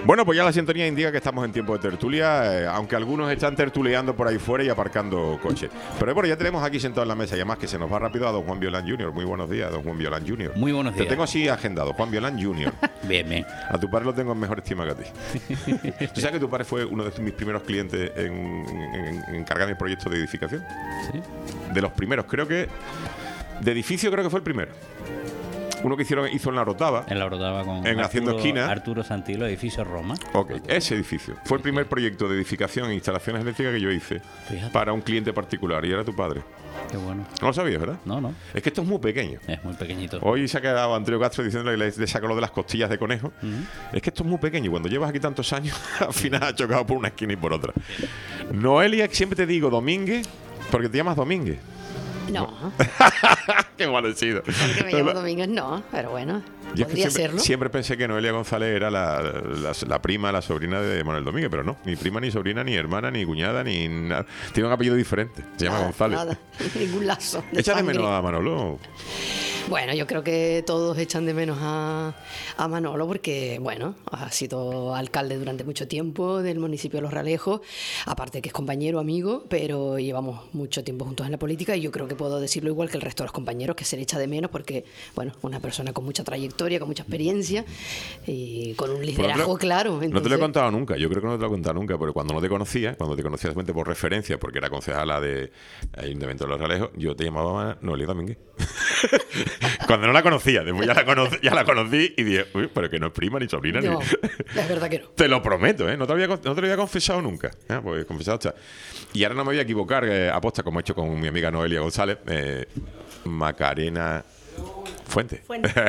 Bueno, pues ya la sintonía indica que estamos en tiempo de tertulia, aunque algunos están tertuleando por ahí fuera y aparcando coches. Pero bueno, ya tenemos aquí sentado en la mesa, y además que se nos va rápido a don Juan Violán Jr. Muy buenos días, don Juan Violán Jr. Muy buenos días. Te tengo así agendado, Juan Violán Jr. Bien, bien. A tu padre lo tengo en mejor estima que a ti. ¿Tú sabes que tu padre fue uno de mis primeros clientes en encargar mi proyecto de edificación? ¿Sí? De los primeros, creo que... De edificio creo que fue el primero. Uno que hizo en la Orotava. En la Orotava con Haciendo esquina. Arturo Santilo, edificio Roma. Ok, ese edificio. Fue el primer proyecto de edificación e instalaciones eléctricas que yo hice. Fíjate. Para un cliente particular. Y era tu padre. Qué bueno. No lo sabías, ¿verdad? No. Es que esto es muy pequeño. Es muy pequeñito. Hoy se ha quedado Antonio Castro diciéndole que le sacó lo de las costillas de conejo. Es que esto es muy pequeño. Cuando llevas aquí tantos años, al final has chocado por una esquina y por otra. Noelia, siempre te digo Domínguez, porque te llamas Domínguez. No. Qué mal he sido. Porque me llamo Domínguez, no, pero bueno, Yo podría serlo. siempre pensé que Noelia González era la prima, la sobrina de Manuel Domínguez, pero no. Ni prima, ni sobrina, ni hermana, ni cuñada, ni nada. Tiene un apellido diferente. Se llama González. Nada, ningún lazo. Echa de menos a Manolo. Bueno, yo creo que todos echan de menos a Manolo porque, bueno, ha sido alcalde durante mucho tiempo del municipio de Los Realejos, aparte que es compañero, amigo, pero llevamos mucho tiempo juntos en la política y yo creo que puedo decirlo igual que el resto de los compañeros, que se le echa de menos porque, bueno, una persona con mucha trayectoria, con mucha experiencia y con un liderazgo claro. Entonces... No te lo he contado nunca, yo creo que no te lo he contado nunca, porque cuando te conocía solamente por referencia, porque era concejala de Ayuntamiento de Los Realejos, yo te llamaba Noelia Domínguez. Cuando no la conocía, después ya la conocí y dije, uy, pero que no es prima ni sobrina. No, ni... es verdad que no. Te lo prometo, ¿eh? No te lo había confesado nunca. Pues confesado está. Y ahora no me voy a equivocar, aposta, como he hecho con mi amiga Noelia González, Macarena Fuente.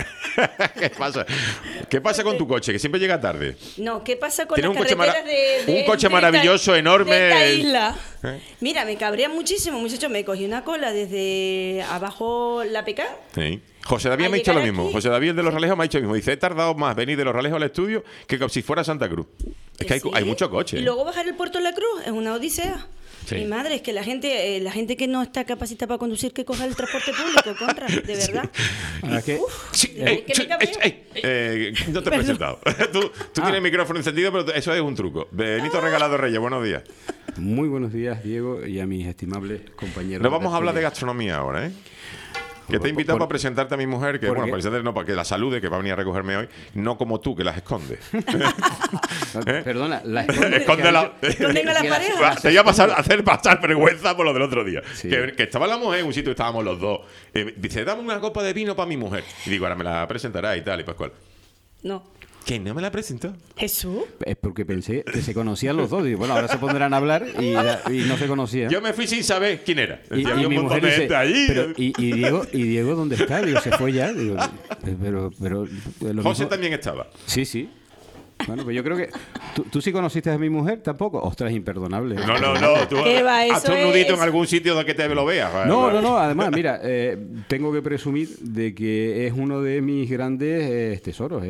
¿Qué pasa con tu coche? Que siempre llega tarde. No, ¿qué pasa con Tiene las un coche carreteras de un coche esta- maravilloso, enorme. de esta isla? ¿Eh? Mira, me cabrea muchísimo, muchacho. Me cogí una cola desde abajo la PK. Sí. José David Al me ha dicho lo llegar mismo. aquí- José David, el de Los Realejos, me ha dicho lo mismo. Dice, he tardado más venir de Los Realejos al estudio que como si fuera Santa Cruz. Es que Sí. hay mucho coche. Y luego bajar el puerto de la Cruz es una odisea. Sí. Mi madre, es que la gente que no está capacitada para conducir, que coja el transporte público, contra, de verdad. Ahora es que- Sí, que me cabreo. no te he presentado. Tú tienes el micrófono encendido, pero eso es un truco. Benito Regalado Reyes, buenos días. Muy buenos días, Diego, y a mis estimables compañeros. No vamos a hablar de tertulia. gastronomía ahora, ¿eh? Que te he invitado para presentarte a mi mujer, que ¿por bueno, qué? para presentarte no, para que la salude, que va a venir a recogerme hoy, no como tú, que las escondes. Perdona, la Escóndela. Esconden a la que pareja. Te iba a hacer pasar vergüenza por lo del otro día. Sí. Que estaba la mujer en un sitio y estábamos los dos. Dice, dame una copa de vino para mi mujer. Y digo, ahora me la presentará y tal, y Pascual. No. ¿Que no me la presentó? Jesús. Es porque pensé que se conocían los dos. Digo, bueno, ahora se pondrán a hablar y no se conocían. Yo me fui sin saber quién era. Y Decía, había un mi montón mujer de dice, gente allí. pero, ¿y Diego dónde está? Digo, se fue ya. Digo, pero lo José mismo- también estaba. Sí. Bueno, pues yo creo que... ¿Tú sí conociste a mi mujer tampoco? Ostras, imperdonable. No. Tú ¿Qué va? hazte Eso un nudito es- en algún sitio donde que te lo veas. No. Además, mira, tengo que presumir de que es uno de mis grandes tesoros.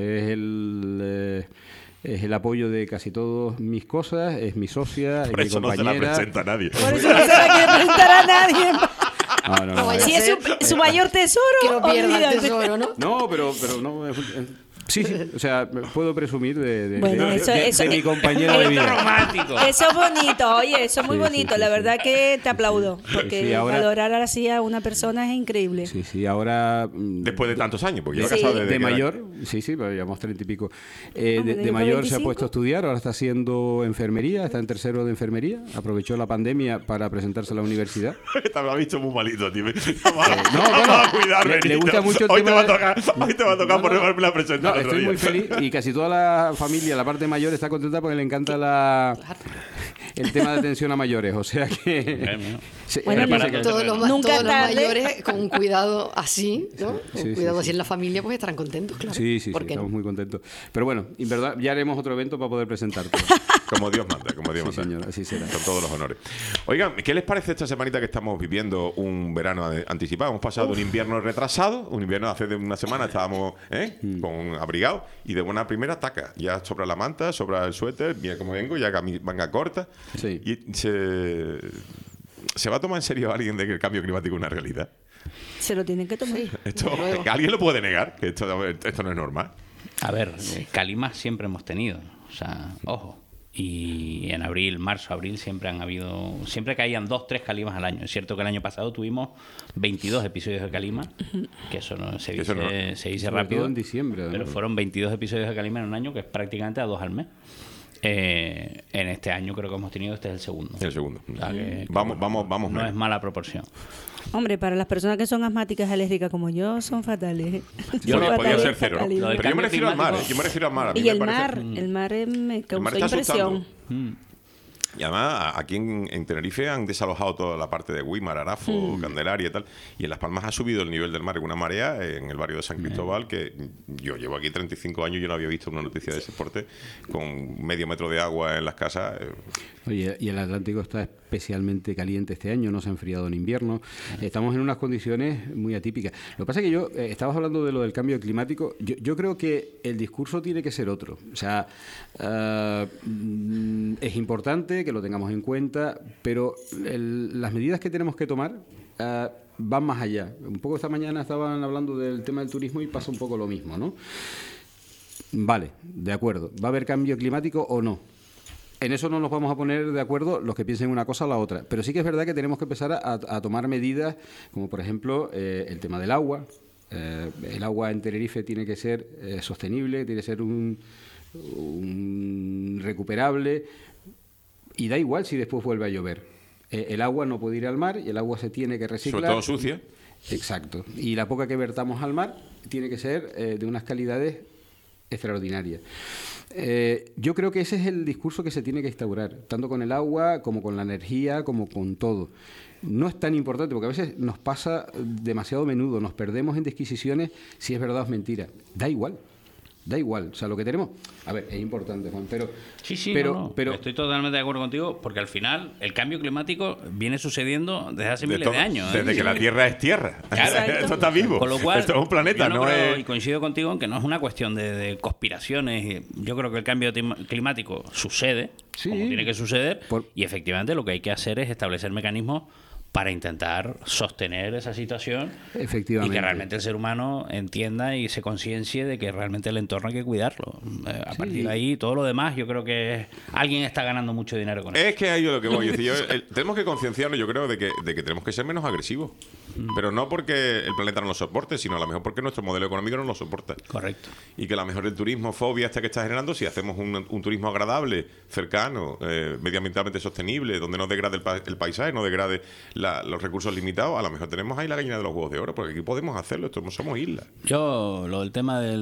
Es el apoyo de casi todas mis cosas. Es mi socia, es Por mi eso no se la compañera. presenta a nadie. Por eso no se la quiere presentar a nadie. No, vaya Si a es ser su mayor tesoro, que no pierda el olvídate. tesoro, ¿no? No, pero no. Sí, o sea, puedo presumir de Bueno, eso- mi compañera de vida. Romántico. Eso es bonito, oye, eso es muy Sí, bonito. sí, La sí. verdad que te aplaudo. Porque Sí, ahora- valorar así a una persona es increíble. Sí, ahora... Después de tantos años, porque yo Sí. he casado desde De que era- mayor, sí, pero llevamos 30 y pico. Hombre, De yo mayor se ha 25. puesto a estudiar, ahora está haciendo enfermería, está en tercero de enfermería, aprovechó la pandemia para presentarse a la universidad. Te habrá visto muy malito, tío. no, Vamos a cuidar, le Benito. gusta mucho el hoy tema te va a de- tocar, hoy te va a tocar No, por no. no haberme la presentado No, el otro estoy día. muy feliz y casi toda la familia, la parte mayor, está contenta porque le encanta el tema de atención a mayores. O sea que... Bueno, parece no, que- Todos los Nunca todos los tarde. mayores con un cuidado así, ¿no? Con Sí, cuidado sí, así en la familia, pues estarán contentos, claro. Sí, ¿Por qué no? estamos muy contentos. Pero bueno, en verdad, ya haremos otro evento para poder presentarte. Como Dios manda, como Dios Sí, manda. señor, así será. Con todos los honores. Oigan, ¿qué les parece esta semanita que estamos viviendo un verano anticipado? Hemos pasado un invierno retrasado, un invierno hace de una semana estábamos con abrigados y de buena primera taca. Ya sobra la manta, sobra el suéter, mira cómo vengo, ya manga corta. Sí. Y ¿se va a tomar en serio alguien de que el cambio climático es una realidad? Se lo tienen que tomar. Esto, Desde luego. ¿alguien lo puede negar? Que esto no es normal. A ver, calimas siempre hemos tenido, o sea, ojo. Y en abril, marzo, abril siempre caían 2, 3 calimas al año. Es cierto que el año pasado tuvimos 22 episodios de calima, que eso no se dice, se dice rápido. Todo en diciembre. Pero fueron 22 episodios de calima en un año, que es prácticamente a 2 al mes. En este año creo que hemos tenido, este es el segundo. El segundo. O sea que, Vamos no bien. es mala proporción. Hombre, para las personas que son asmáticas alérgicas como yo, son fatales. Yo Son podría ser fatales, cero, ¿no? fatales. Lo del Pero yo me cambio refiero al mar, climático- yo me refiero al mar. A mí Y me el parece- mar, me El causó mar está impresión. asustando. Y además, aquí en Tenerife han desalojado toda la parte de Guimar, Arafo, Candelaria y tal. Y en Las Palmas ha subido el nivel del mar en una marea en el barrio de San Cristóbal, que yo llevo aquí 35 años y yo no había visto una noticia de ese porte, con medio metro de agua en las casas. Oye, y el Atlántico está especialmente caliente este año, no se ha enfriado en invierno. Estamos en unas condiciones muy atípicas. Lo que pasa es que yo, estabas hablando de lo del cambio climático, yo creo que el discurso tiene que ser otro. O sea, es importante que lo tengamos en cuenta, pero las medidas que tenemos que tomar van más allá. Un poco esta mañana estaban hablando del tema del turismo y pasa un poco lo mismo, ¿no? Vale, de acuerdo. ¿Va a haber cambio climático o no? En eso no nos vamos a poner de acuerdo los que piensen una cosa o la otra. Pero sí que es verdad que tenemos que empezar a tomar medidas, como por ejemplo el tema del agua. El agua en Tenerife tiene que ser sostenible, tiene que ser un recuperable, y da igual si después vuelve a llover. El agua no puede ir al mar y el agua se tiene que reciclar. Sobre todo sucia. Exacto. Y la poca que vertamos al mar tiene que ser de unas calidades extraordinarias. Yo creo que ese es el discurso que se tiene que instaurar, tanto con el agua como con la energía, como con todo. No es tan importante, porque a veces nos pasa demasiado menudo, nos perdemos en disquisiciones si es verdad o es mentira. Da igual. O sea, lo que tenemos... A ver, es importante, Juan, pero... Sí, pero estoy totalmente de acuerdo contigo, porque al final el cambio climático viene sucediendo desde hace De miles todo, de años. desde que la Tierra es tierra. Claro. Esto está vivo. Con lo cual, esto es un planeta, yo no creo, es... y coincido contigo en que no es una cuestión de conspiraciones. Yo creo que el cambio climático sucede, Sí. como tiene que suceder, Por- y efectivamente lo que hay que hacer es establecer mecanismos para intentar sostener esa situación y Efectivamente. que realmente el ser humano entienda y se conciencie de que realmente el entorno hay que cuidarlo. A partir de ahí, todo lo demás, yo creo que alguien está ganando mucho dinero con eso. Es que ahí es lo que voy. Es decir, tenemos que concienciarnos, yo creo, de que tenemos que ser menos agresivos. Pero no porque el planeta no lo soporte, sino a lo mejor porque nuestro modelo económico no lo soporta. Correcto. Y que a lo mejor el turismo fobia que está generando, si hacemos un turismo agradable, cercano, medioambientalmente sostenible, donde no degrade el paisaje, no degrade los recursos limitados, a lo mejor tenemos ahí la gallina de los huevos de oro, porque aquí podemos hacerlo, somos islas. Yo, lo del tema de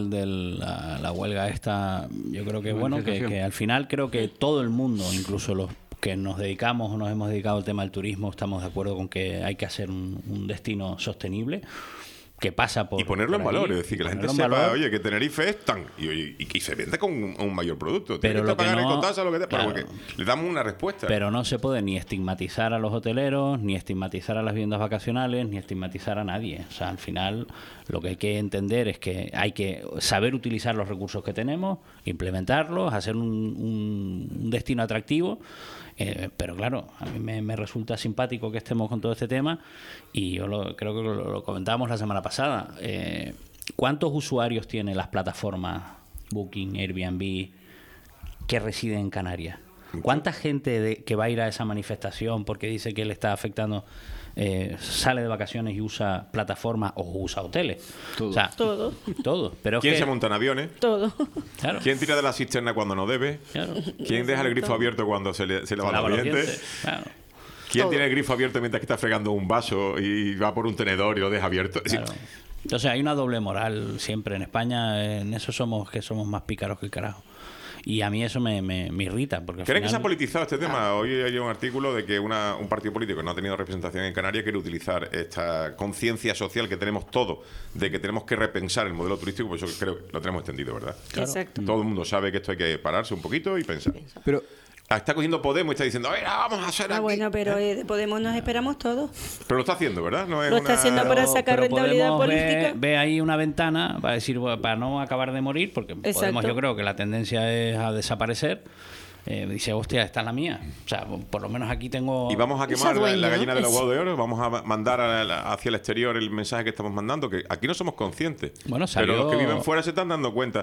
la huelga esta, yo creo que bueno, que al final creo que todo el mundo, incluso los que nos dedicamos o nos hemos dedicado al tema del turismo, estamos de acuerdo con que hay que hacer un destino sostenible que pasa por... Y ponerlo en por valor, allí, es decir, que la gente ponerlo en sepa, valor. oye, que Tenerife es tan... Y se vende con un mayor producto. Pero Tienes lo que que pagar no- ecotasa, lo que sea, claro. porque le damos una respuesta. Pero no se puede ni estigmatizar a los hoteleros, ni estigmatizar a las viviendas vacacionales, ni estigmatizar a nadie. O sea, al final lo que hay que entender es que hay que saber utilizar los recursos que tenemos, implementarlos, hacer un destino atractivo. Pero claro, a mí me resulta simpático que estemos con todo este tema y yo creo que lo comentábamos la semana pasada. ¿Cuántos usuarios tienen las plataformas Booking, Airbnb que residen en Canarias? ¿Cuánta gente que va a ir a esa manifestación porque dice que le está afectando sale de vacaciones y usa plataformas o usa hoteles? Todo. O sea, Todo. todo. Pero es ¿Quién que, se monta en aviones? Todo. claro, ¿Quién tira de la cisterna cuando no debe? claro. ¿Quién deja el grifo abierto cuando se lava Lava los los dientes? dientes, claro. ¿Quién Todo. tiene el grifo abierto mientras que está fregando un vaso y va por un tenedor y lo deja abierto? Es decir, Claro. Entonces hay una doble moral siempre en España. En eso somos más pícaros que el carajo. Y a mí eso me irrita. Porque al ¿creen que se ha final- politizado este tema? Hoy hay un artículo de que un partido político que no ha tenido representación en Canarias quiere utilizar esta conciencia social que tenemos todos de que tenemos que repensar el modelo turístico, pues eso creo que lo tenemos entendido, ¿verdad? Exacto. Todo el mundo sabe que esto hay que pararse un poquito y pensar. Pero Está cogiendo Podemos y está diciendo, "Oye, vamos a hacer aquí". Bueno, pero de Podemos nos esperamos todos. Pero lo está haciendo, ¿verdad? No es Lo está haciendo para sacar Pero rentabilidad Podemos política. ve ahí una ventana para decir, bueno, para no acabar de morir, porque Exacto. Podemos, yo creo que la tendencia es a desaparecer. Dice, hostia, esta es la mía. O sea, por lo menos aquí tengo... Y vamos a Esa quemar dueña, la gallina de los es- huevos de oro, vamos a mandar hacia el exterior el mensaje que estamos mandando, que aquí no somos conscientes. Bueno, pero los que salió- viven fuera se están dando cuenta.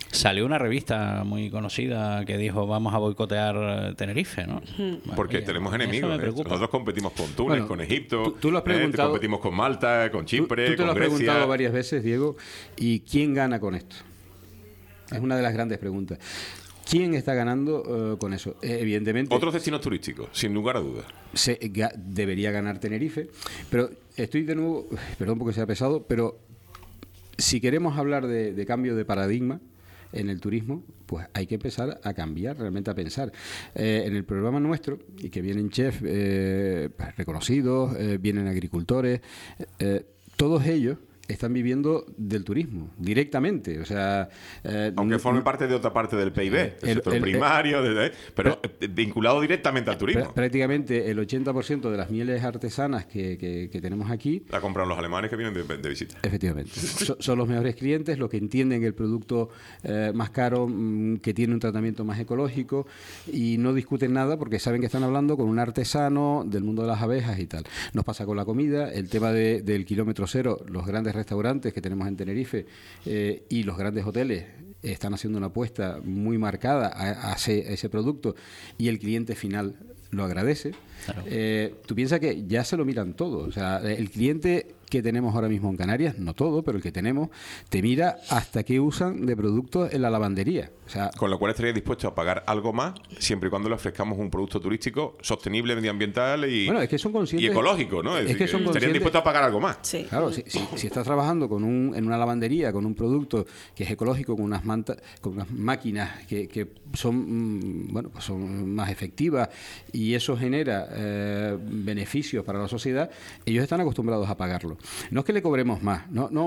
Salió una revista muy conocida que dijo vamos a boicotear Tenerife, ¿no? Bueno, Porque tenemos eso enemigos. me preocupa. Nosotros competimos con Túnez, Bueno, con Egipto, tú lo has preguntado- competimos con Malta, con Chipre, Tú te lo con has preguntado Grecia. varias veces, Diego, ¿y quién gana con esto? Es una de las grandes preguntas. ¿Quién está ganando con eso? Evidentemente, Otros destinos turísticos, sin lugar a dudas. debería ganar Tenerife, pero estoy de nuevo, perdón porque sea pesado, pero si queremos hablar de cambio de paradigma en el turismo, pues hay que empezar a cambiar, realmente a pensar. En el programa nuestro, y que vienen chefs reconocidos, vienen agricultores, todos ellos están viviendo del turismo directamente, o sea, Aunque forme parte de otra parte del PIB, del sector primario, pero vinculado directamente al turismo. prácticamente el 80% de las mieles artesanas que tenemos aquí, La compran los alemanes que vienen de visita. efectivamente, son los mejores clientes, los que entienden el producto más caro, que tiene un tratamiento más ecológico, y no discuten nada porque saben que están hablando con un artesano del mundo de las abejas y tal. Nos pasa con la comida, el tema del kilómetro cero, los grandes restaurantes que tenemos en Tenerife y los grandes hoteles están haciendo una apuesta muy marcada a ese producto, y el cliente final lo agradece. Claro. Tú piensas que ya se lo miran todo. O sea, el cliente que tenemos ahora mismo en Canarias, no todo, pero el que tenemos, te mira hasta qué usan de productos en la lavandería. O sea, Con lo cual estaría dispuesto a pagar algo más siempre y cuando le ofrezcamos un producto turístico sostenible, medioambiental y, bueno, es que son conscientes, y ecológico, ¿no? es que son estarían conscientes. dispuestos a pagar algo más. Sí. Claro, si estás trabajando en una lavandería con un producto que es ecológico, con unas máquinas que son bueno, pues son más efectivas, y eso genera beneficios para la sociedad, ellos están acostumbrados a pagarlo. No es que le cobremos más,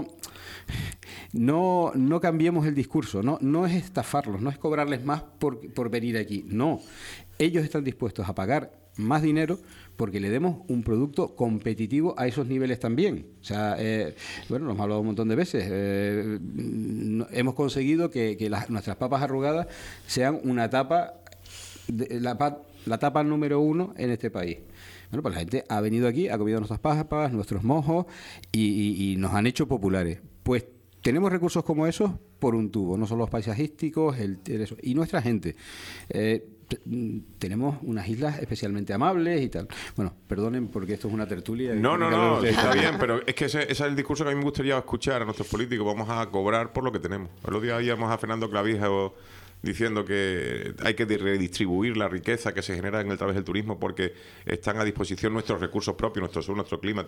no cambiemos el discurso, no es estafarlos, no es cobrarles más por venir aquí, no. Ellos están dispuestos a pagar más dinero porque le demos un producto competitivo a esos niveles también. O sea, bueno, nos hemos hablado un montón de veces. Hemos conseguido que nuestras papas arrugadas sean una tapa, la tapa número 1 en este país. Bueno, pues la gente ha venido aquí, ha comido nuestras papas, nuestros mojos, y nos han hecho populares. Pues tenemos recursos como esos por un tubo, no solo los paisajísticos, eso, y nuestra gente. Tenemos unas islas especialmente amables y tal. Bueno, perdonen porque esto es una tertulia. No, está bien, pero es que ese es el discurso que a mí me gustaría escuchar a nuestros políticos. Vamos a cobrar por lo que tenemos. El otro día oíamos a Fernando Clavijo diciendo que hay que redistribuir la riqueza que se genera a través del turismo porque están a disposición nuestros recursos propios, nuestro sur, nuestro clima.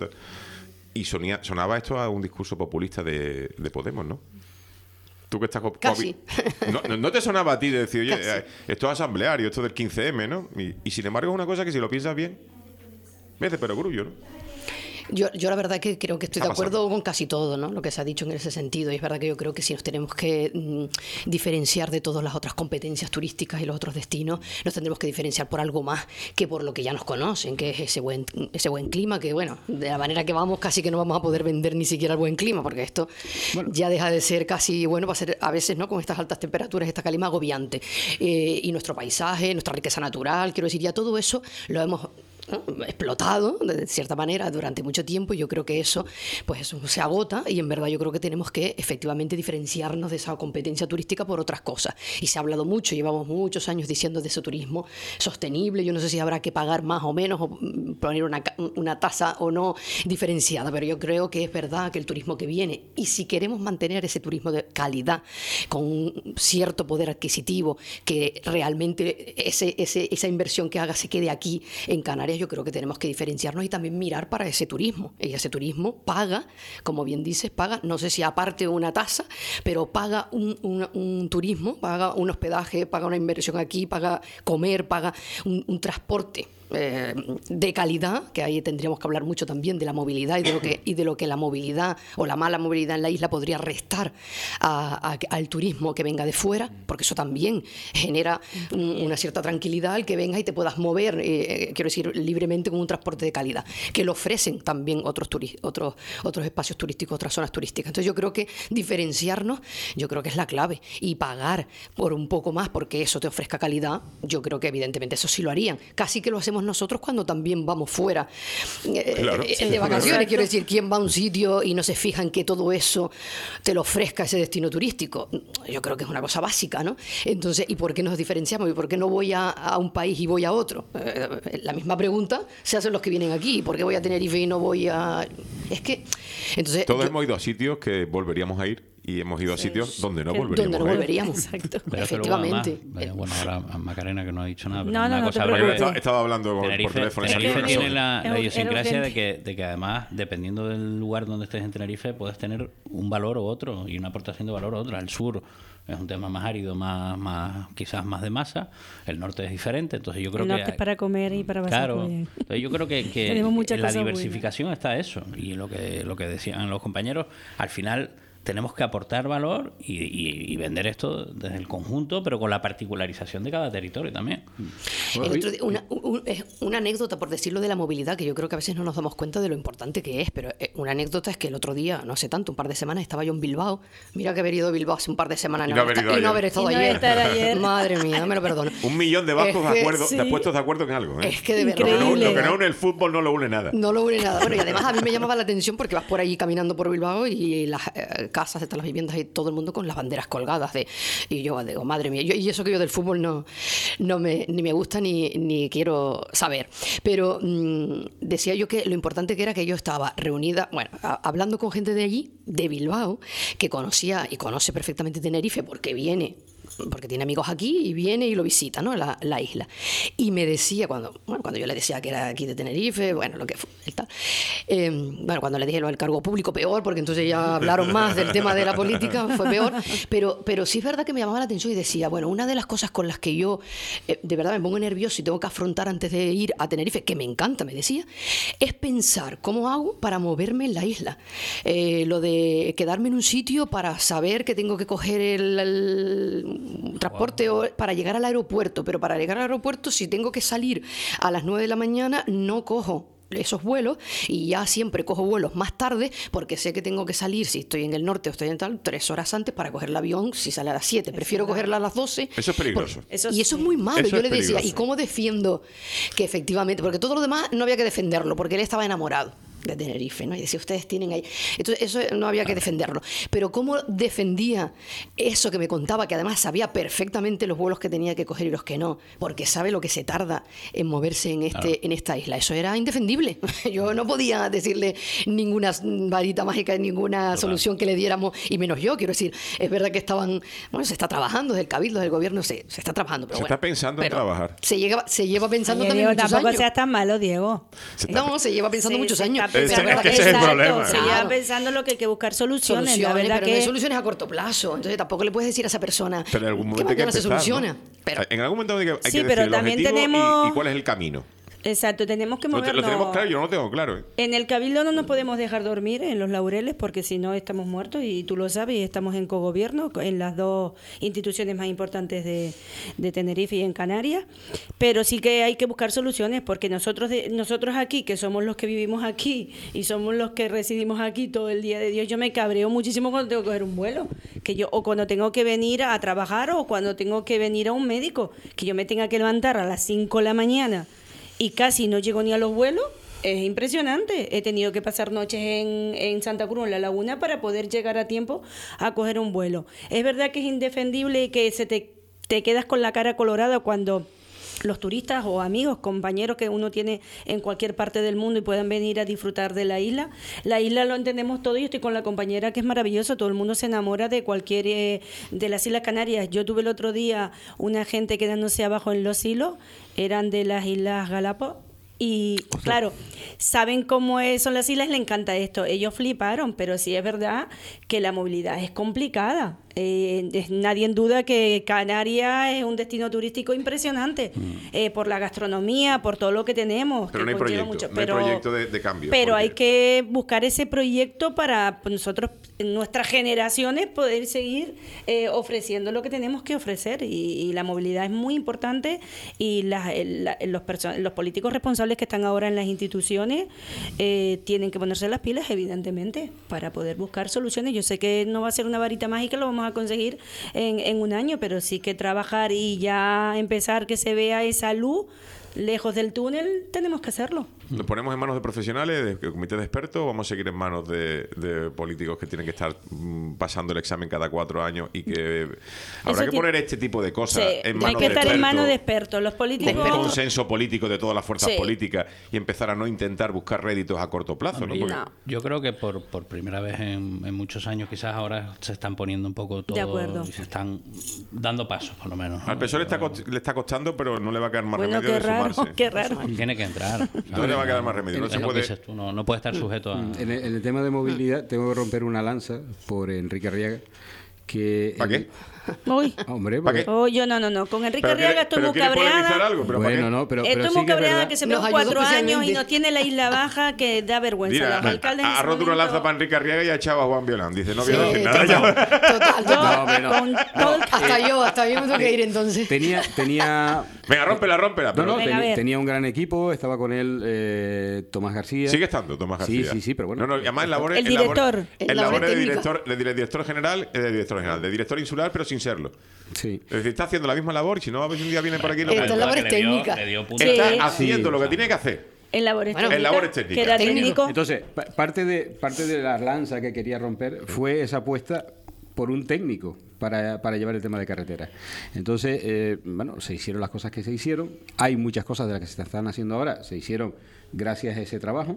Y sonaba esto a un discurso populista de Podemos, ¿no? Tú que estás Casi. No te sonaba a ti de decir, oye, Casi. esto es asambleario, esto del 15M, ¿no? Y sin embargo es una cosa que si lo piensas bien, ves de perogrullo, ¿no? Yo la verdad que creo que estoy de Está acuerdo pasando. con casi todo, ¿no? Lo que se ha dicho en ese sentido. Y es verdad que yo creo que si nos tenemos que diferenciar de todas las otras competencias turísticas y los otros destinos, nos tendremos que diferenciar por algo más que por lo que ya nos conocen, que es ese buen clima, que bueno, de la manera que vamos casi que no vamos a poder vender ni siquiera el buen clima, porque esto ya deja de ser casi, bueno, va a ser a veces, ¿no? Con estas altas temperaturas, esta calima agobiante. Y nuestro paisaje, nuestra riqueza natural, quiero decir, ya todo eso lo hemos explotado de cierta manera durante mucho tiempo, y yo creo que eso se agota, y en verdad yo creo que tenemos que efectivamente diferenciarnos de esa competencia turística por otras cosas. Y se ha hablado mucho, llevamos muchos años diciendo de ese turismo sostenible. Yo no sé si habrá que pagar más o menos o poner una tasa o no diferenciada, pero yo creo que es verdad que el turismo que viene, y si queremos mantener ese turismo de calidad con un cierto poder adquisitivo, que realmente esa inversión que haga se quede aquí en Canarias, yo creo que tenemos que diferenciarnos y también mirar para ese turismo. Y ese turismo paga, como bien dices, paga, no sé si aparte una tasa, pero paga un turismo, paga un hospedaje, paga una inversión aquí, paga comer, paga un transporte de calidad, que ahí tendríamos que hablar mucho también de la movilidad y de lo que la movilidad o la mala movilidad en la isla podría restar al turismo que venga de fuera, porque eso también genera una cierta tranquilidad al que venga y te puedas mover, quiero decir, libremente con un transporte de calidad, que lo ofrecen también otros espacios turísticos, otras zonas turísticas. Entonces yo creo que diferenciarnos, yo creo que es la clave, y pagar por un poco más porque eso te ofrezca calidad, yo creo que evidentemente eso sí lo harían. Casi que lo hacemos hacemos nosotros cuando también vamos fuera Claro. de vacaciones. Exacto. Quiero decir, ¿quién va a un sitio y no se fija en que todo eso te lo ofrezca ese destino turístico? Yo creo que es una cosa básica, ¿no? Entonces, ¿y por qué nos diferenciamos? ¿Y por qué no voy a un país y voy a otro? La misma pregunta se hacen los que vienen aquí. ¿Por qué voy a Tenerife y no voy a...? Es que... Entonces, Todos yo- hemos ido a sitios que volveríamos a ir y hemos ido a sitios donde no volveríamos donde no a ir. volveríamos. Exacto. Pero que luego, además, Efectivamente. bueno, ahora Macarena que no ha dicho nada. Pero No, una no, no cosa te habrá que Porque ver. estaba hablando por Tenerife, teléfono. Tenerife salió tiene eso. la Es idiosincrasia urgente. de que además, dependiendo del lugar donde estés en Tenerife, puedes tener un valor u otro y una aportación de valor u otra. El sur es un tema más árido, más quizás más de masa. El norte es diferente. Entonces yo creo El que norte es para comer y para pasar claro. muy bien. Entonces yo creo que Tenemos muchas en la cosas diversificación está eso. Y lo que decían los compañeros, al final tenemos que aportar valor y vender esto desde el conjunto, pero con la particularización de cada territorio también. El otro día, una anécdota, por decirlo, de la movilidad, que yo creo que a veces no nos damos cuenta de lo importante que es, pero una anécdota es que el otro día, no hace tanto, un par de semanas, estaba yo en Bilbao. Mira que haber ido a Bilbao hace un par de semanas Y no haber ido y no ayer. haber estado Y no ayer. estar ayer. Madre mía, no me lo perdono. 1 millón de vascos Es que puestos de acuerdo en algo. ¿eh? Es que de verdad. Increíble. Lo que no une el fútbol no lo une nada. No lo une nada. Bueno, y además a mí me llamaba la atención porque vas por ahí caminando por Bilbao y las casas, estas las viviendas y todo el mundo con las banderas colgadas. Y yo digo, madre mía, y eso que yo del fútbol ni me gusta ni quiero saber. Pero decía yo que lo importante que era que yo estaba reunida, bueno, hablando con gente de allí, de Bilbao, que conocía y conoce perfectamente Tenerife porque tiene amigos aquí y viene y lo visita, ¿no? La isla. Y me decía, cuando yo le decía que era aquí de Tenerife, bueno, lo que fue, el tal. Bueno, cuando le dije lo del cargo público, peor, porque entonces ya hablaron más del tema de la política, fue peor. Pero sí es verdad que me llamaba la atención y decía, bueno, una de las cosas con las que yo de verdad me pongo nervioso y tengo que afrontar antes de ir a Tenerife, que me encanta, me decía, es pensar cómo hago para moverme en la isla. Lo de quedarme en un sitio para saber que tengo que coger el transporte para llegar al aeropuerto, pero para llegar al aeropuerto, si tengo que salir a las 9 de la mañana, no cojo esos vuelos y ya siempre cojo vuelos más tarde porque sé que tengo que salir, si estoy en el norte o estoy en tal, 3 horas antes para coger el avión si sale a las 7. Prefiero cogerla a las 12. Eso es peligroso. Y eso es muy malo. Eso Yo es le decía, peligroso. ¿y cómo defiendo que efectivamente? Porque todo lo demás no había que defenderlo, porque él estaba enamorado de Tenerife, ¿no? Y decía, ustedes tienen ahí... Entonces, eso no había que defenderlo. Pero ¿cómo defendía eso que me contaba, que además sabía perfectamente los vuelos que tenía que coger y los que no? Porque sabe lo que se tarda en moverse en esta isla. Eso era indefendible. Yo no podía decirle ninguna varita mágica, ninguna solución que le diéramos, y menos yo. Quiero decir, es verdad que se está trabajando desde el Cabildo, desde el gobierno, se está trabajando. Pero Se está pensando en pero trabajar. Se lleva pensando Oye, también Diego, muchos tampoco años. seas tan malo, Diego. No, se lleva pensando muchos años. Es que ese es el problema. Se lleva Claro. pensando lo que hay que buscar soluciones. La verdad pero no hay que soluciones a corto plazo. Entonces tampoco le puedes decir a esa persona Pero en algún que momento hay que mañana se empezar, soluciona. ¿no? Pero En algún momento hay que Sí, decir pero el también objetivo tenemos- y cuál es el camino. exacto, tenemos que Lo movernos. tenemos claro, yo no lo tengo claro. ¿eh? En el Cabildo no nos podemos dejar dormir en los laureles porque si no estamos muertos y tú lo sabes y estamos en cogobierno en las dos instituciones más importantes de Tenerife y en Canarias, pero sí que hay que buscar soluciones porque nosotros aquí, que somos los que vivimos aquí y somos los que residimos aquí todo el día de Dios, yo me cabreo muchísimo cuando tengo que coger un vuelo, o cuando tengo que venir a trabajar o cuando tengo que venir a un médico, que yo me tenga que levantar a las 5 de la mañana y casi no llego ni a los vuelos. Es impresionante. He tenido que pasar noches en Santa Cruz, en La Laguna, para poder llegar a tiempo a coger un vuelo. Es verdad que es indefendible que te quedas con la cara colorada cuando los turistas o amigos, compañeros que uno tiene en cualquier parte del mundo y puedan venir a disfrutar de la isla. La isla lo entendemos todo. Yo estoy con la compañera que es maravilloso. Todo el mundo se enamora de cualquier de las Islas Canarias. Yo tuve el otro día una gente quedándose abajo en Los Hilos, eran de las Islas Galápagos. Y claro, saben cómo son las islas, les encanta esto. Ellos fliparon, pero sí es verdad que la movilidad es complicada. Nadie en duda que Canarias es un destino turístico impresionante por la gastronomía, por todo lo que tenemos. Pero que no hay conlleva proyecto, mucho. no hay proyecto de cambio. Pero porque- hay que buscar ese proyecto para nosotros, en nuestras generaciones, poder seguir ofreciendo lo que tenemos que ofrecer. Y la movilidad es muy importante y los políticos responsables que están ahora en las instituciones tienen que ponerse las pilas, evidentemente, para poder buscar soluciones. Yo sé que no va a ser una varita mágica, lo vamos a conseguir en un año, pero sí que trabajar y ya empezar que se vea esa luz lejos del túnel, tenemos que hacerlo. ¿Nos ponemos en manos de profesionales, de comité de expertos, o vamos a seguir en manos de políticos que tienen que estar pasando el examen cada 4 años y que habrá que poner este tipo de cosas Sí, en manos hay que de estar en expertos, manos de expertos. Los políticos... un consenso político de todas las fuerzas Sí. políticas y empezar a no intentar buscar réditos a corto plazo? ¿no? Hombre, Porque- yo creo que por primera vez en muchos años quizás ahora se están poniendo un poco todo De acuerdo. y se están dando pasos, por lo menos, ¿no? Al PSOE le está costando, pero no le va a quedar más Bueno, remedio qué de raro, sumarse. qué raro. Tiene que entrar. No le va a quedar más remedio. No Es se lo que puede... dices tú, no puede estar sujeto a... En el tema de movilidad tengo que romper una lanza por Enrique Arriaga. Que ¿Para qué? Uy. Hombre, ¿Para porque- qué? Oh, yo no. Con Enrique ¿Pero Arriaga estoy muy quiere polemizar cabreada. algo? ¿Pero para bueno, qué? no, pero Estoy sí muy que es cabreada verdad. que se Nos ve ayudó 4 años y especialmente. no tiene la Isla Baja, que da vergüenza. Mira, Los alcaldes en ha ese roto una momento- lanza para Enrique Arriaga y ha echado a Juan Violán. Dice, no voy a Sí, decir nada. ya. Total. No, hombre, no. Con todo el- Hasta yo me tengo que ir entonces. Tenía Venga, rómpela. No, no, Venga, a ver. tenía un gran equipo, estaba con él Tomás García. Sigue estando Tomás García. Sí, pero bueno. No, además en labores... El en labores- director. En En labores labores de técnicas. director general, de director insular, pero sin serlo. Sí. Es decir, está haciendo la misma labor y si no, a ver si un día viene por aquí y lo Esta cambia. es labores Le dio- técnicas. le dio punto. Sí. Está haciendo Sí. lo que tiene que hacer. En labores Bueno, técnicas. en labores técnicas. Que era Técnico. técnico. Entonces, parte de la lanza que quería romper fue esa apuesta por un técnico para llevar el tema de carretera. Entonces, bueno, se hicieron las cosas que se hicieron. Hay muchas cosas de las que se están haciendo ahora, se hicieron gracias a ese trabajo.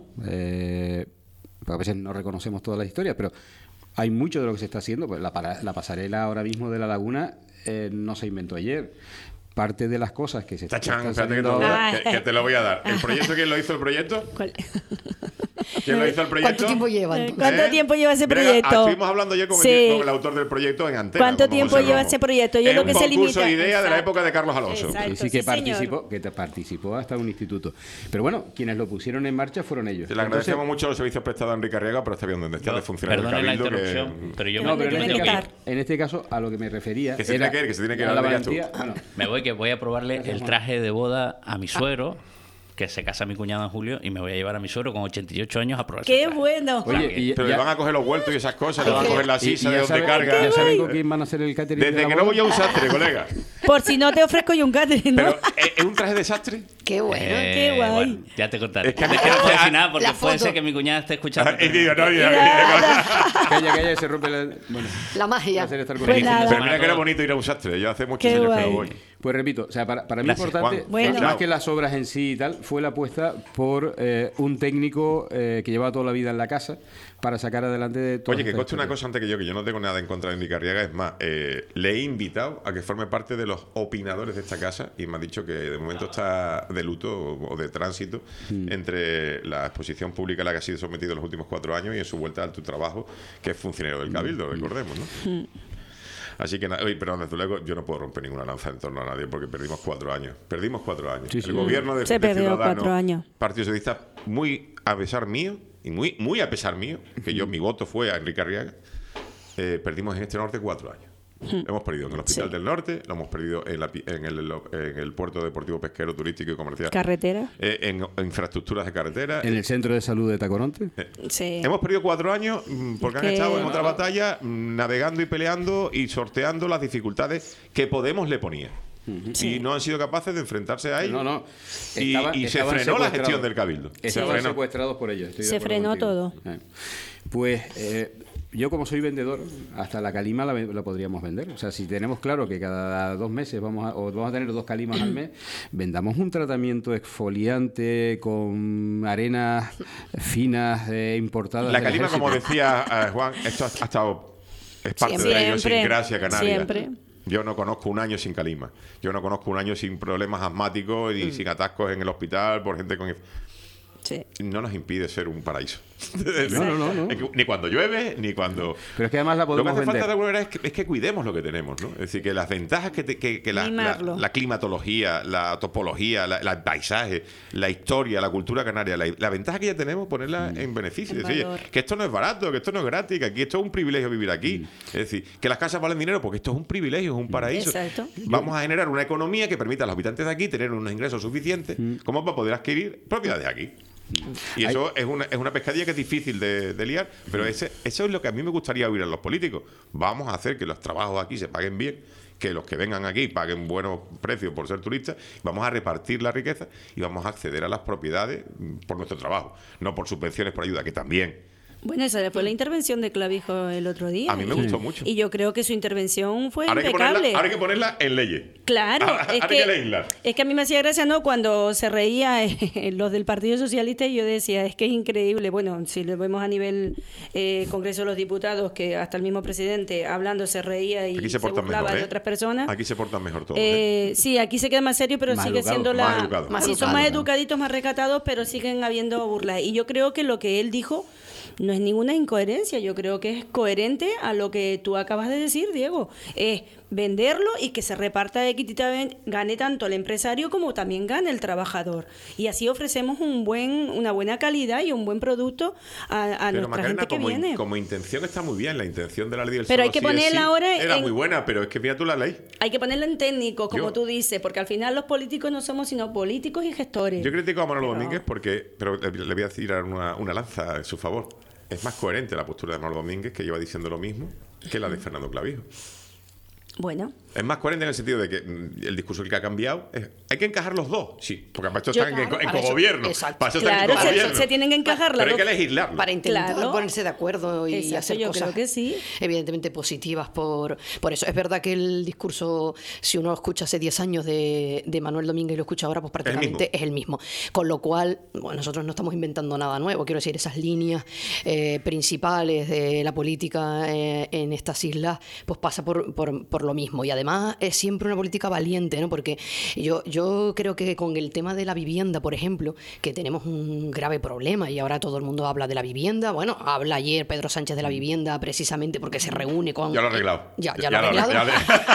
A veces no reconocemos todas las historias, pero hay mucho de lo que se está haciendo. Pues la pasarela ahora mismo de la laguna no se inventó ayer. Parte de las cosas que se están Tachán, espérate que te, saliendo lo voy a- ahora... que te lo voy a dar. ¿El proyecto quién lo hizo el proyecto? ¿Cuál? ¿Quién lo hizo el proyecto? ¿Cuánto tiempo llevan? ¿Cuánto tiempo lleva ese Mira, proyecto? estuvimos hablando ayer con, Sí. con el autor del proyecto en antena. ¿Cuánto con tiempo José lleva Romo. ese proyecto? Yo Es lo que un se concurso limita- de ideas de la Exacto. época de Carlos Alonso. Exacto. Sí, sí, que sí, señor. participó hasta un instituto. Pero bueno, quienes lo pusieron en marcha fueron ellos. Le agradecemos mucho los servicios prestados a Enrique Arriaga, pero está bien donde está de funcionario del Perdone la Cabildo. interrupción, pero yo No, me, pero yo no me tiene tengo que que ir. estar. En este caso, a lo que me refería. Que se tiene que ir, que se tiene que ir, era la ahora digas tú. valentía. Bueno, Me voy, que voy a probarle el traje de boda a mi suegro, que se casa mi cuñado en julio, y me voy a llevar a mi suegro con 88 años a probar ese ¡Qué traje. bueno! Oye, y Pero ya- le van a coger los vueltos y esas cosas, le van a coger la y sisa de ya donde saben- carga. ya saben con quién van a hacer el catering. de Desde la que no boda. voy a un sastre, colega. Por si no te ofrezco yo un catering, ¿no? Pero, ¿es un traje de sastre? Qué bueno. Qué guay. Bueno, ya te contaré. Es que- Es que no puedo decir nada porque La puede foto. ser que mi cuñada esté escuchando. Y digo, no, Calla, se rompe la. Bueno, La magia. placer estar con Pues ustedes. nada. Pero mira que era bonito ir a un sastre. Yo hace muchos Qué años que no guay. voy. Pues repito, o sea, para mí Gracias, importante, Juan. Bueno. más que las obras en sí y tal, fue la apuesta por un técnico que llevaba toda la vida en la casa para sacar adelante de todo. Oye, que conste una cosa antes que yo no tengo nada en contra de Enrique Arriaga. Es más, le he invitado a que forme parte de los opinadores de esta casa y me ha dicho que de momento está de luto o de tránsito entre la exposición pública a la que ha sido sometido en los últimos 4 años y en su vuelta a tu trabajo, que es funcionario del Cabildo, recordemos, ¿no? Así que, pero desde luego yo no puedo romper ninguna lanza en torno a nadie porque perdimos 4 años. Perdimos 4 años. Sí, sí. El gobierno de, Se de perdió Ciudadanos, 4 años. Partido Socialista, muy a pesar mío, y muy a pesar mío, que yo mi voto fue a Enrique Arriaga, perdimos en este norte 4 años. Hemos perdido en el Hospital Sí. del Norte, lo hemos perdido en el Puerto Deportivo Pesquero Turístico y Comercial. ¿Carretera? En infraestructuras de carretera. En el centro de salud de Tacoronte. Sí. Hemos perdido 4 años porque han Que- estado en otra batalla navegando y peleando y sorteando las dificultades que Podemos le ponía. Y no han sido capaces de enfrentarse a ello. No. Y se Estaban frenó la secuestrados. gestión del Cabildo. Se Estaban frenó. secuestrados por ellos. estoy de Se acuerdo frenó contigo. todo. Pues yo como soy vendedor, hasta la calima la podríamos vender. O sea, si tenemos claro que cada 2 meses vamos a tener 2 calimas al mes, vendamos un tratamiento exfoliante con arenas finas importadas. La del calima, como ejército. decía Juan, esto ha estado... Es parte de la Siempre. idiosincrasia canaria. Siempre. Yo no conozco un año sin calima. Yo no conozco un año sin problemas asmáticos y sin atascos en el hospital por gente con... Sí. No nos impide ser un paraíso. No. Es que ni cuando llueve, ni cuando... Pero es que además la Lo que podemos hace falta de vender. alguna manera es que cuidemos lo que tenemos, ¿no? Es decir, que las ventajas que Mimarlo. la climatología, la topología, el paisaje, la historia, la cultura canaria, la ventaja que ya tenemos, ponerla en beneficio. En Es decir, valor. que esto no es barato, que esto no es gratis, que aquí esto es un privilegio vivir aquí. Es decir, que las casas valen dinero porque esto es un privilegio, es un paraíso. Exacto. Vamos a generar una economía que permita a los habitantes de aquí tener unos ingresos suficientes como para poder adquirir propiedades aquí. Y eso es una pescadilla que es difícil de liar, pero eso es lo que a mí me gustaría oír a los políticos. Vamos a hacer que los trabajos aquí se paguen bien, que los que vengan aquí paguen buenos precios por ser turistas, vamos a repartir la riqueza y vamos a acceder a las propiedades por nuestro trabajo, no por subvenciones, por ayuda, que también. Bueno, esa fue la intervención de Clavijo el otro día. A mí me gustó mucho. Y yo creo que su intervención fue Ahora impecable. hay que ponerla en leyes. Claro, Hay que leerla. es que a mí me hacía gracia, ¿no? Cuando se reía los del Partido Socialista, y yo decía, es que es increíble. Bueno, si lo vemos a nivel Congreso de los Diputados, que hasta el mismo presidente hablando se reía y Aquí se portan burlaba mejor, de otras personas. Aquí se portan mejor todos. Sí, aquí se queda más serio, pero Más sigue educados, siendo más educados. Más Sí, son educados, más ¿no? educaditos, más recatados, pero siguen habiendo burlas. Y yo creo que lo que él dijo no es ninguna incoherencia, yo creo que es coherente a lo que tú acabas de decir, Diego. Es venderlo y que se reparta equitativamente, gane tanto el empresario como también gane el trabajador. Y así ofrecemos una buena calidad y un buen producto a Pero nuestra Macarena, gente que viene. como intención está muy bien, la intención de la ley del Pero solo hay que sí es ponerla sí ahora era en- muy buena, pero es que mira tú la ley. Hay que ponerlo en técnico, como Yo- tú dices, porque al final los políticos no somos sino políticos y gestores. Yo critico a Manolo Pero- Domínguez pero le voy a tirar una lanza en su favor. Es más coherente la postura de Manolo Domínguez, que lleva diciendo lo mismo, que la de Fernando Clavijo. Bueno, Es más coherente en el sentido de que el discurso que ha cambiado es, hay que encajar los dos, sí, porque para esto Yo- están en para eso, cogobierno. exacto. Para eso están en claro, cogobierno. se tienen que encajar las Pero hay dos. que legislarlo. Para intentar Claro. ponerse de acuerdo y Exacto, hacer yo cosas creo que sí. evidentemente positivas por eso. Es verdad que el discurso, si uno lo escucha hace 10 años de Manuel Domínguez y lo escucha ahora, pues prácticamente es el mismo. Con lo cual, bueno, nosotros no estamos inventando nada nuevo. Quiero decir, esas líneas principales de la política en estas islas, pues pasa por lo mismo. Y además es siempre una política valiente, ¿no? Porque yo creo que con el tema de la vivienda, por ejemplo, que tenemos un grave problema y ahora todo el mundo habla de la vivienda. Bueno, habla ayer Pedro Sánchez de la vivienda precisamente porque se reúne con... Ya lo ha arreglado. Ya Ya lo ha lo ha arreglado.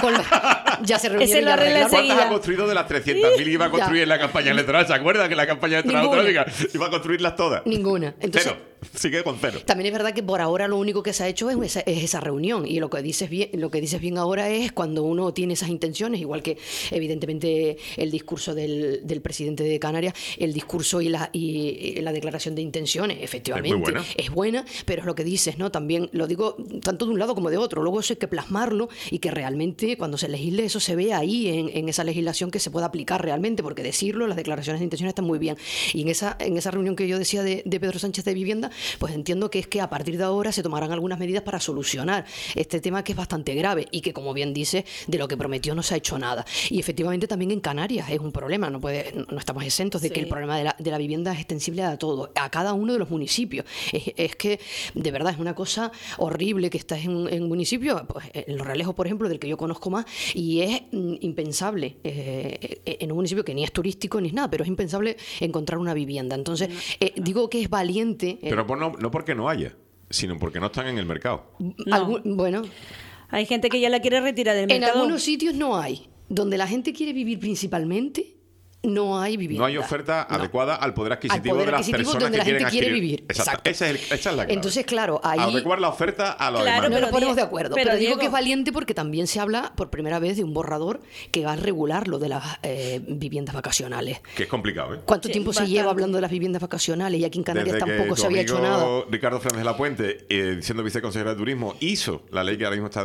Ya se reunió Ese y lo ya arregla arreglaron. ¿Cuántas enseguida. ha construido de las 300.000 que iba a construir en la campaña electoral? ¿Se acuerdan que la campaña electoral Ninguna. autonómica iba a construirlas todas? Ninguna. Entonces, Cero. Sigue con cero. también es verdad que por ahora lo único que se ha hecho es esa reunión, y lo que dices bien ahora es cuando uno tiene esas intenciones, igual que evidentemente el discurso del presidente de Canarias, el discurso y la declaración de intenciones, efectivamente Es muy buena, pero es lo que dices, ¿no? También lo digo tanto de un lado como de otro. Luego eso hay que plasmarlo y que realmente cuando se legisle eso se vea ahí en esa legislación, que se pueda aplicar realmente, porque decirlo, las declaraciones de intenciones están muy bien. Y en esa reunión que yo decía de Pedro Sánchez de vivienda, pues entiendo que es que a partir de ahora se tomarán algunas medidas para solucionar este tema, que es bastante grave y que, como bien dice, de lo que prometió no se ha hecho nada. Y efectivamente también en Canarias es un problema, no estamos exentos de que el problema de la vivienda es extensible a todo, a cada uno de los municipios. Es que de verdad es una cosa horrible que estás en un municipio, pues, en Los Realejos, por ejemplo, del que yo conozco más, y es impensable en un municipio que ni es turístico ni es nada, pero es impensable encontrar una vivienda. Entonces, digo que es valiente. Pero no porque no haya, sino porque no están en el mercado. Bueno, Hay gente que ya la quiere retirar del en mercado. algunos sitios no hay. Donde la gente quiere vivir principalmente, no hay vivienda. No hay oferta No. adecuada al poder adquisitivo, poder de las adquisitivo personas donde que la gente quieren quiere adquirir. vivir. Exacto. Esa es la clave. Entonces, claro, ahí Adecuar la oferta a la Claro, no demanda. nos ponemos Diego, de acuerdo. pero Pero digo Diego- que es valiente porque también se habla por primera vez de un borrador que va a regular lo de las viviendas vacacionales. Que es complicado, ¿eh? ¿Cuánto Sí, tiempo se bastante. lleva hablando de las viviendas vacacionales? Y aquí en Canarias Desde tampoco que se había tu hecho nada. amigo Ricardo Fernández de la Puente, siendo viceconsejero de Turismo, hizo la ley que ahora mismo está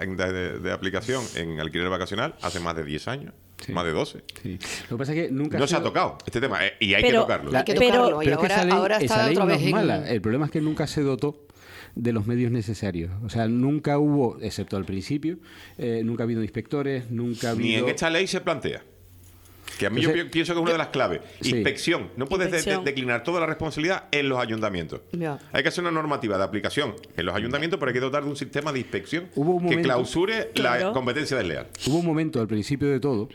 de aplicación en alquiler vacacional hace más de 10 años, Sí. más de 12. Sí. Lo que pasa es que nunca No se ha sido- tocado este tema y hay Pero- que tocarlo. Hay que Pero- tocarlo. Y Pero es que ahora esa está ley otra no vez es en... mala. El problema es que nunca se dotó de los medios necesarios. O sea, nunca hubo, excepto al principio, nunca ha habido inspectores, nunca ha habido... Ni en esta ley se plantea. Que a mí Entonces, yo pienso que es una de las claves. Sí. Inspección. No puedes Inspección. declinar toda la responsabilidad en los ayuntamientos. Ya. Hay que hacer una normativa de aplicación en los ayuntamientos, pero hay que dotar de un sistema de inspección Hubo un que momento- clausure la Claro. competencia desleal. Hubo un momento al principio de todo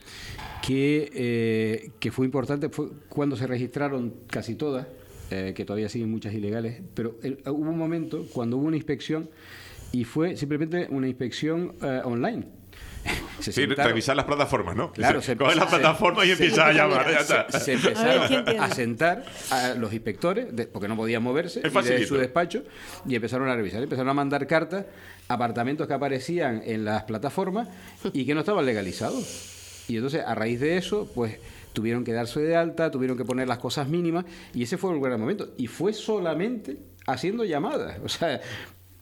que fue importante, fue cuando se registraron casi todas, que todavía siguen muchas ilegales, pero hubo un momento cuando hubo una inspección y fue simplemente una inspección online. Se Sí, sentaron- revisar las plataformas, ¿no? Claro, Coge la plataforma y empieza a llamar. Ya está. Se A ver, empezaron ¿quién tiene? a sentar a los inspectores, porque no podían moverse, Es y de facilito. su despacho, y empezaron a revisar. Empezaron a mandar cartas a apartamentos que aparecían en las plataformas y que no estaban legalizados. Y entonces, a raíz de eso, pues tuvieron que darse de alta, tuvieron que poner las cosas mínimas, y ese fue el gran momento. Y fue solamente haciendo llamadas. O sea,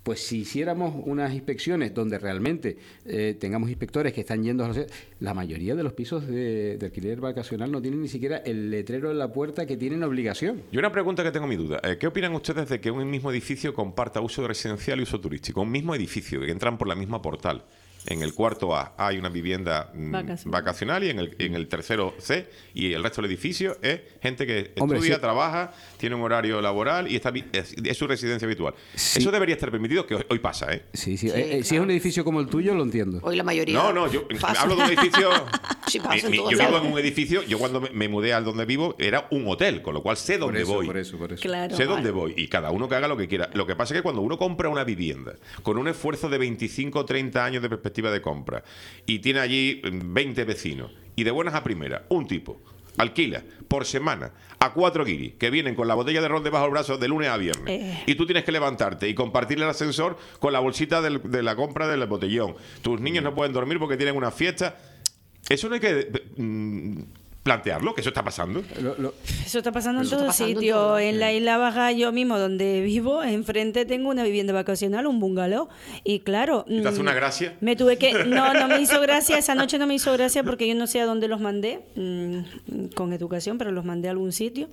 Pues si hiciéramos unas inspecciones donde realmente tengamos inspectores que están yendo a la mayoría de los pisos de alquiler vacacional no tienen ni siquiera el letrero en la puerta que tienen obligación. Y una pregunta que tengo mi duda. ¿Qué opinan ustedes de que un mismo edificio comparta uso residencial y uso turístico? Un mismo edificio, que entran por la misma portal. En el cuarto A hay una vivienda vacacional y en el tercero C y el resto del edificio es gente que estudia, trabaja, tiene un horario laboral y es su residencia habitual. Sí. Eso debería estar permitido, que hoy pasa, ¿eh? Sí, sí. Claro. Si es un edificio como el tuyo, lo entiendo. Hoy la mayoría. No, yo hablo de un edificio. Sí, yo vivo en un edificio. Yo cuando me mudé al donde vivo era un hotel, con lo cual sé dónde voy. Por eso. Claro, sé dónde voy y cada uno que haga lo que quiera. Lo que pasa es que cuando uno compra una vivienda con un esfuerzo de 25 o 30 años de perspectiva de compra y tiene allí 20 vecinos y de buenas a primeras un tipo alquila por semana a 4 guiris que vienen con la botella de ron debajo del brazo de lunes a viernes y tú tienes que levantarte y compartir el ascensor con la bolsita de la compra del botellón, tus niños no pueden dormir porque tienen una fiesta. Eso no hay que plantearlo, que eso está pasando. Eso está pasando en todo sitio. En la Isla Baja, yo mismo, donde vivo, enfrente tengo una vivienda vacacional, un bungalow. Y claro... ¿Te hace una gracia? Me tuve que... No me hizo gracia. Esa noche no me hizo gracia porque yo no sé a dónde los mandé, con educación, pero los mandé a algún sitio.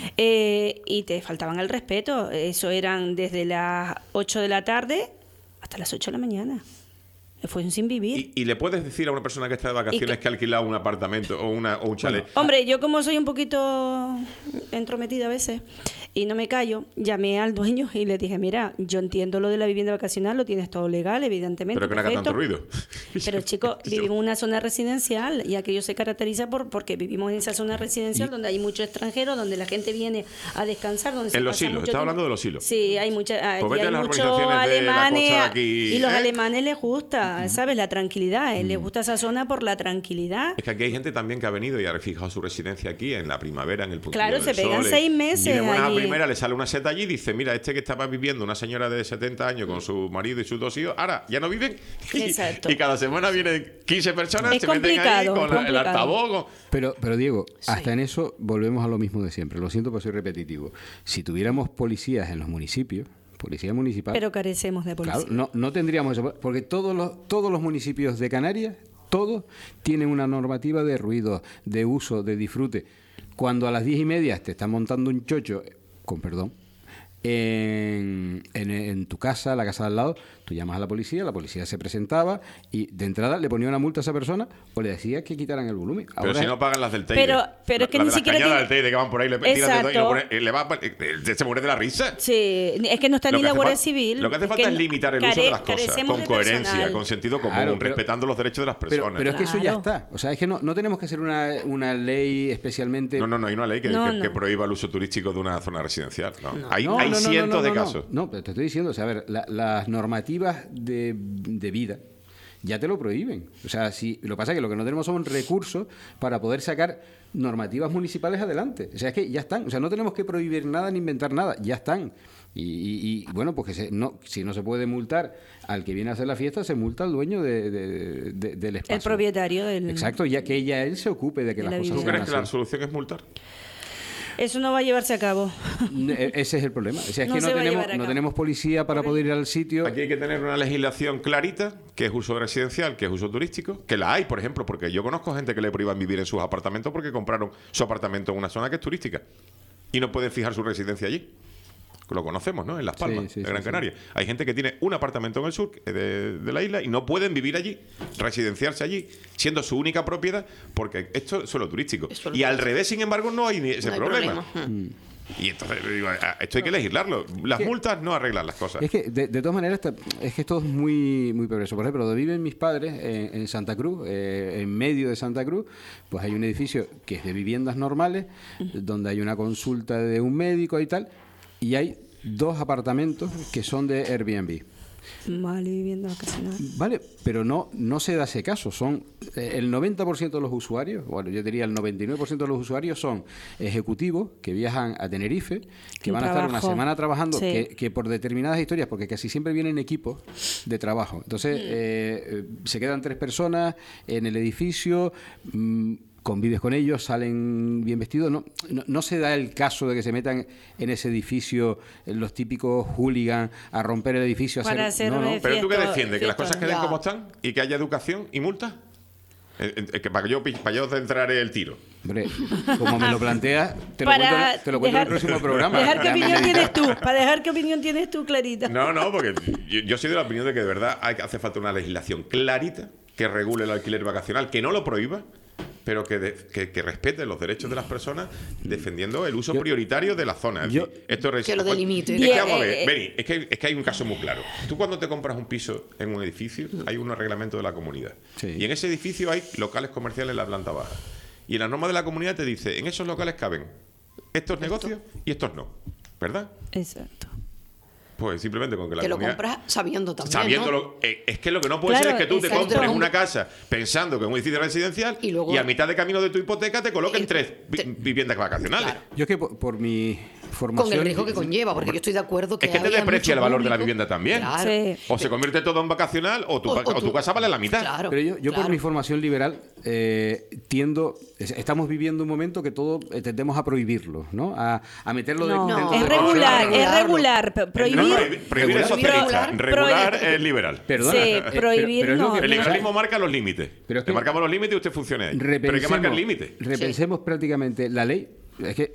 Y te faltaban el respeto. Eso eran desde las 8 de la tarde hasta las 8 de la mañana. Fue un sin vivir. ¿Y le puedes decir a una persona que está de vacaciones que ha alquilado un apartamento o un chalet? Bueno, hombre, yo como soy un poquito entrometida a veces y no me callo, llamé al dueño y le dije, mira, yo entiendo lo de la vivienda vacacional, lo tienes todo legal, evidentemente. Pero que no haga tanto ruido. Pero chicos, vivimos en una zona residencial y aquello se caracteriza porque vivimos en esa zona residencial donde hay muchos extranjeros, donde la gente viene a descansar. Donde en los hilos, estás hablando de los hilos. Sí, hay muchos alemanes y los alemanes les gusta. ¿Sabes? La tranquilidad. Les gusta esa zona por la tranquilidad. Es que aquí hay gente también que ha venido y ha fijado su residencia aquí en la primavera, en el punto. Claro, se pegan 6 meses. Y de buena allí. primera le sale una seta allí y dice, mira, este que estaba viviendo una señora de 70 años con su marido y sus 2 hijos, ahora ya no viven. Exacto. Y cada semana vienen 15 personas, es se meten ahí con el altavoz. Pero Diego, hasta en eso volvemos a lo mismo de siempre. Lo siento, pero soy repetitivo. Si tuviéramos policías en los municipios, policía municipal. Pero carecemos de policía. Claro, no tendríamos eso, porque todos los municipios de Canarias, todos tienen una normativa de ruido, de uso, de disfrute. Cuando a las 10:30 te están montando un chocho, con perdón, en tu casa, la casa de al lado, tú llamas a la policía se presentaba y de entrada le ponía una multa a esa persona o le decía que quitaran el volumen. Pero si no pagan las del Teide. Pero es que ni siquiera las del Teide que van por ahí, le tiran de todo y se muere de la risa. Sí, es que no está ni la Guardia Civil. Lo que hace falta es limitar el uso de las cosas con coherencia, personal. Con sentido común, respetando los derechos de las personas. Pero es que eso ya está. O sea, es que no tenemos que hacer una ley especialmente... No hay una ley que prohíba el uso turístico de una zona residencial. Hay cientos de casos. No, pero te estoy diciendo, o sea, a ver, las normativas de vida ya te lo prohíben. O sea, lo que pasa es que lo que no tenemos son recursos para poder sacar normativas municipales adelante. O sea, es que ya están. O sea, no tenemos que prohibir nada ni inventar nada. Ya están. Y bueno, pues si no se puede multar al que viene a hacer la fiesta, se multa al dueño del espacio. El propietario del... Exacto, ya que él se ocupe de que las cosas sean así. ¿Tú crees que la solución es multar? Eso no va a llevarse a cabo. Ese es el problema. O sea, es que no tenemos policía para poder ir al sitio. Aquí hay que tener una legislación clarita, que es uso residencial, que es uso turístico, que la hay, por ejemplo, porque yo conozco gente que le prohíban vivir en sus apartamentos porque compraron su apartamento en una zona que es turística y no pueden fijar su residencia allí. Lo conocemos, ¿no? En Las Palmas, en Gran Canaria. Hay gente que tiene un apartamento en el sur de la isla y no pueden vivir allí, residenciarse allí, siendo su única propiedad, porque esto es suelo turístico. Y al revés, sin embargo, no hay ese problema. Y entonces, digo, esto hay que legislarlo. Las multas no arreglan las cosas. Es que, de todas maneras, es que esto es muy, muy progreso. Por ejemplo, donde viven mis padres, en Santa Cruz, en medio de Santa Cruz, pues hay un edificio que es de viviendas normales, donde hay una consulta de un médico y tal, y hay 2 apartamentos que son de Airbnb. Vale, vivienda vacacional. Vale, pero no se da ese caso. Son el 90% de los usuarios, bueno, yo diría el 99% de los usuarios son ejecutivos que viajan a Tenerife, que van a estar una semana trabajando, que por determinadas historias, porque casi siempre vienen equipos de trabajo. Entonces, se quedan 3 personas en el edificio. convives con ellos, salen bien vestidos. No se da el caso de que se metan en ese edificio los típicos hooligans a romper el edificio. Para hacer no. ¿Pero tú qué fiesta- defiendes? ¿Que las cosas fiesta. queden Ya. como están y que haya educación y multas? Que para yo centrar el tiro. Hombre, como me lo planteas, te lo Para cuento en el próximo programa. Dejar qué Ya me opinión dirás. tienes tú, para dejar qué opinión tienes tú, Clarita. No, porque yo soy de la opinión de que de verdad hace falta una legislación clarita que regule el alquiler vacacional, que no lo prohíba, pero que respete los derechos de las personas defendiendo el uso prioritario de la zona. Es decir, esto Que lo delimite. Es que, vamos a ver, Beni, es que hay un caso muy claro. Tú cuando te compras un piso en un edificio, hay un reglamento de la comunidad. Sí. Y en ese edificio hay locales comerciales en la planta baja. Y la norma de la comunidad te dice, en esos locales caben estos negocios y estos no. ¿Verdad? Exacto. Pues simplemente con que la Que lo comunidad... compras sabiendo también, Sabiéndolo, ¿no? es que lo que no puede Claro, ser es que tú te exacto. compres una casa pensando que es un edificio residencial Y luego- a mitad de camino de tu hipoteca te coloquen tres viviendas vacacionales. Claro. Yo es que por mi formación... Con el riesgo que conlleva, porque yo estoy de acuerdo que Es que te había deprecia el mucho valor de la público. vivienda también. Claro. Sí. O se convierte todo en vacacional o tu casa vale la mitad. Claro. Pero yo por claro. mi formación liberal estamos viviendo un momento que todo tendemos a prohibirlo, ¿no? A meterlo No, dentro es de- regular, es regularlo. regular. Prohibir. No, prohibir es socialista, Regular. regular es liberal. Perdona, Sí, prohibir pero es lo no. que- El liberalismo marca los límites. Pero es que- Le marcamos los límites y usted funcione ahí. Pero hay que marcar límites. Repensemos prácticamente la ley. Es que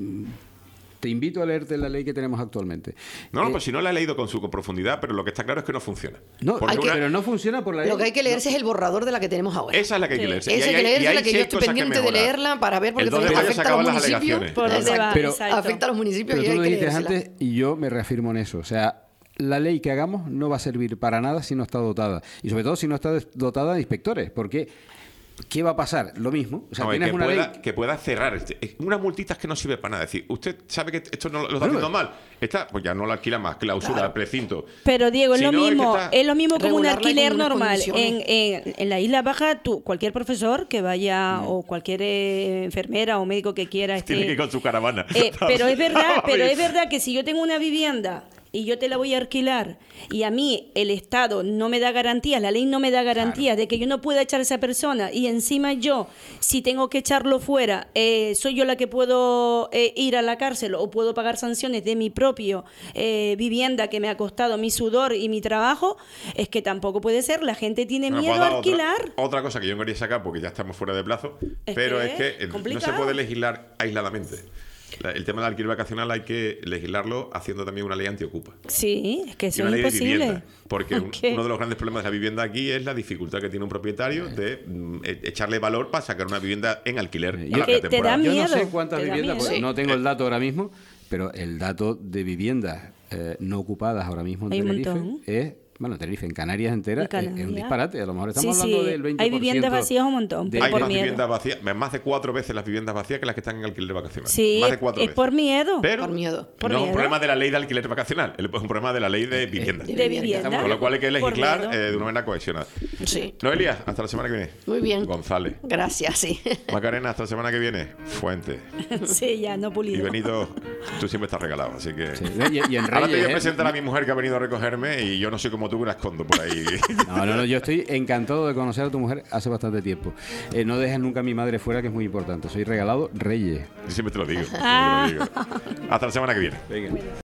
te invito a leerte la ley que tenemos actualmente. No, pues si no la he leído con su profundidad, pero lo que está claro es que no funciona. No, Porque pero no funciona por la ley. Lo que hay que leerse es el borrador de la que tenemos ahora. Esa es la que hay que Sí. leerse. Esa hay que leerse, la que yo estoy pendiente de leerla para ver, porque el 2 de también mayo se afecta a los acaban las municipios. alegaciones. Por dónde va, Pero- exacto. Afecta a los municipios Pero y tú hay lo que dices leérsela. antes y yo me reafirmo en eso. O sea, la ley que hagamos no va a servir para nada si no está dotada. Y sobre todo si no está dotada de inspectores. Porque, ¿qué va a pasar? Lo mismo. O sea, No, tienes que, una pueda, ley... que pueda cerrar. Unas multitas que no sirve para nada. Es decir, usted sabe que esto no lo está haciendo mal. Esta, pues ya no la alquila más, clausura, precinto. Pero Diego, es Si lo no, es que mismo, está- es lo mismo como un Regularla con alquiler unas normal. condiciones. En la Isla Baja, cualquier profesor que vaya o cualquier enfermera o médico que quiera Tiene que ir con su caravana. pero es verdad que si yo tengo una vivienda y yo te la voy a alquilar y a mí el Estado no me da garantías, la ley no me da garantías de que yo no pueda echar a esa persona y encima yo, si tengo que echarlo fuera, soy yo la que puedo ir a la cárcel o puedo pagar sanciones de mi propio vivienda que me ha costado mi sudor y mi trabajo, es que tampoco puede ser. La gente tiene Bueno, miedo pues a otra- alquilar. Otra cosa que yo quería sacar porque ya estamos fuera de plazo, Es pero que es que es no se complicado. puede legislar aisladamente. El tema del alquiler vacacional hay que legislarlo haciendo también una ley antiocupa. Sí, es que Y eso una es ley de imposible. vivienda. Porque ¿Qué? uno de los grandes problemas de la vivienda aquí es la dificultad que tiene un propietario de echarle valor para sacar una vivienda en alquiler a Yo- larga Que te da temporada. Yo no miedo, sé cuántas te da viviendas, miedo. porque Sí. no tengo el dato ahora mismo, pero el dato de viviendas no ocupadas ahora mismo en Hay un Tenerife montón. es... Bueno, Tenerife, en Canarias enteras, En es un Canarias. disparate. A lo mejor estamos Sí, hablando sí. del 20%. Hay viviendas vacías un montón, de- pero Hay por más miedo. viviendas vacías, más de 4 veces las viviendas vacías que las que están en alquiler vacacional. Sí, más de 4 es veces. por miedo. Pero Por miedo. Por no es un miedo. problema de la ley de alquiler vacacional, es un problema de la ley de vivienda. De vivienda. Con lo cual hay que Por legislar miedo. de una manera cohesionada. Sí. Noelia, hasta la semana que viene. Muy bien. González. Gracias, sí. Macarena, hasta la semana que viene. Fuente. Sí, ya no Y pulido. Benito, tú siempre estás regalado, así que... Sí, y en Ahora te voy Reyes, a presentar a mi mujer que ha venido a recogerme y yo no soy como tú que la escondo por ahí. No, yo estoy encantado de conocer a tu mujer hace bastante tiempo. No dejes nunca a mi madre fuera, que es muy importante. Soy regalado Reyes. Yo siempre te lo digo. Siempre te lo digo. Hasta la semana que viene. Venga.